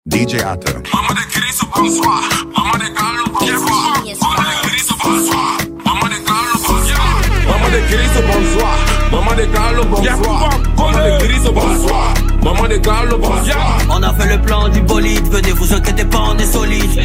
DJ Atta. Maman de Cristo, bonsoir. Maman de Carlo, bonsoir. Maman de Cristo, bonsoir. Maman de Carlo, bonsoir. Maman de Cristo, bonsoir. Maman de Carlo, bonsoir. Maman de Cristo, bonsoir. Maman de Carlo, bonsoir. On a fait le plan du bolide, venez vous inquiétez pas, on est solide.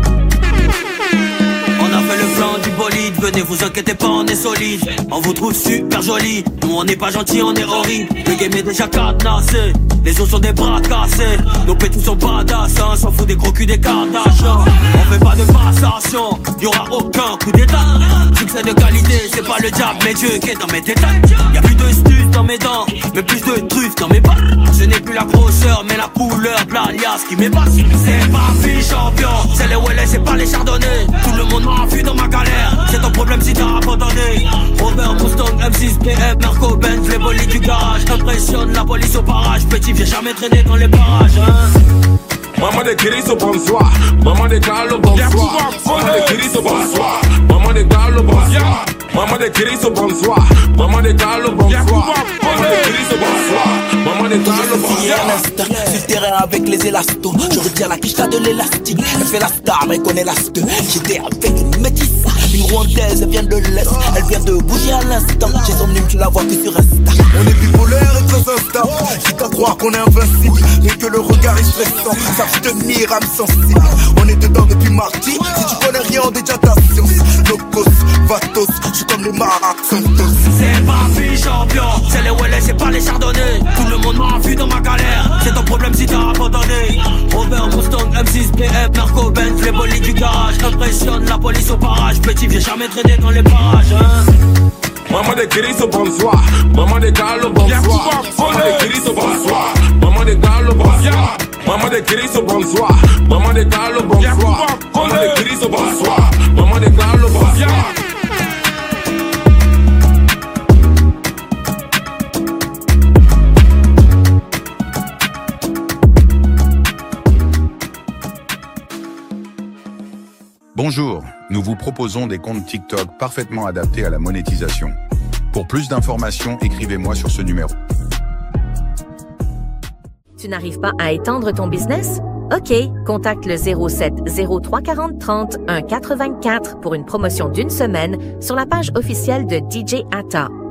On a fait le plan du bolide, venez vous inquiétez pas, on est solide. On vous trouve super joli, nous on n'est pas gentil, on est horrible. Le game est déjà cadenassé, les autres sont des bras cassés. Nos pétous sont badass, hein, s'en fout des gros culs des Kardashians. On fait pas de passation, y'aura aucun coup d'état. Succès de qualité, c'est pas le diable mais Dieu qui est dans mes détails. Y'a plus de stuff dans mes dents, mais plus de truffes dans mes pas. Ce n'est plus la grosseur mais la couleur de l'alias qui m'épasse. C'est pas fille champion, c'est les Wellets, c'est pas les chardonnays. Tout le monde m'a vu dans ma galère, c'est ton problème si t'as abandonné. Robert Mustang, M6, PM, Marco Benz, les bolides du garage. Impressionne la police au barrage, petit viens jamais traîner dans les barrages hein. Maman de Cristo, bonsoir. Maman de Carlo, bonsoir. Maman de Cristo, bonsoir. Maman de Carlo, bonsoir. Maman de Cristo, bonsoir. Maman de Carlo, bonsoir. Maman de Cristo, bonsoir. Maman de Carlo, bonsoir. Sur le terrain avec les élastos, je retire la quiche de l'élastique. Elle fait la star mais connaît la ste. J'étais avec une métisse, une rwandaise, elle vient de l'Est. Elle vient de bouger à l'instant. J'ai son numéro, tu la vois que sur Insta. On est bipolaire et très instable. Quitte à croire qu'on est invincible, mais que le regard est stressant. Savent tenir âme sensible. On est dedans depuis mardi. Si tu connais rien, déjà ta science. Locos, Vatos, je suis comme les Maracantos. C'est pas fille champion, c'est les Wellets, c'est pas les chardonnays. Tout le monde m'a vu dans ma galère, c'est ton problème si t'as abandonné. Robert Mustang, M6, PM, Marco Benz, les bolides du garage. Impressionne la police au barrage, petit viens jamais traîner dans les parages hein. Maman de Cristo, bonsoir. Maman de Carlo, bonsoir. Maman de Cristo, bonsoir. Maman de Carlo, bonsoir. Maman de Cristo, bonsoir. Maman de Carlo, bonsoir. Maman de Cristo, bonsoir. Maman de Carlo, bonsoir. Bonjour, nous vous proposons des comptes TikTok parfaitement adaptés à la monétisation. Pour plus d'informations, écrivez-moi sur ce numéro. Tu n'arrives pas à étendre ton business? OK, contacte le 07 03 40 30 1 84 pour une promotion d'une semaine sur la page officielle de DJ Atta.